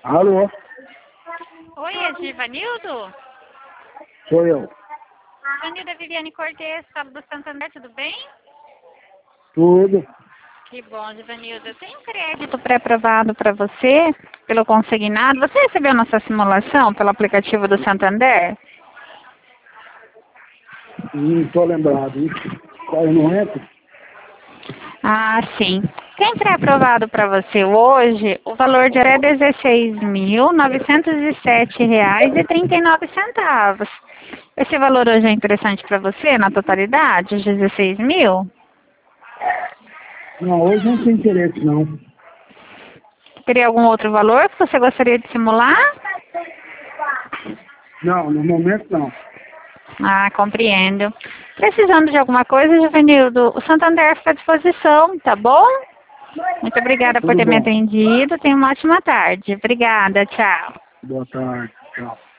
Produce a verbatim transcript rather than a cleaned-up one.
Alô? Oi, é Givanildo? Sou eu. Givanildo é Viviane Cortez, falo do Santander, tudo bem? Tudo. Que bom, Givanildo. Eu tenho crédito pré-aprovado para você, pelo consignado. Você recebeu nossa simulação pelo aplicativo do Santander? Não estou lembrado. hein? Qual não entra? Ah, sim. Tem pré-aprovado para você hoje o valor de até dezesseis mil novecentos e sete reais e trinta e nove centavos. Esse valor hoje é interessante para você, na totalidade, os dezesseis mil? Não, hoje não tem interesse, não. Teria algum outro valor que você gostaria de simular? Não, no momento não. Ah, compreendo. Precisando de alguma coisa, Juvenildo, o Santander fica à disposição, tá bom? Muito obrigada por Tudo ter me bom. atendido. Tenha uma ótima tarde. Obrigada, tchau. Boa tarde. Tchau.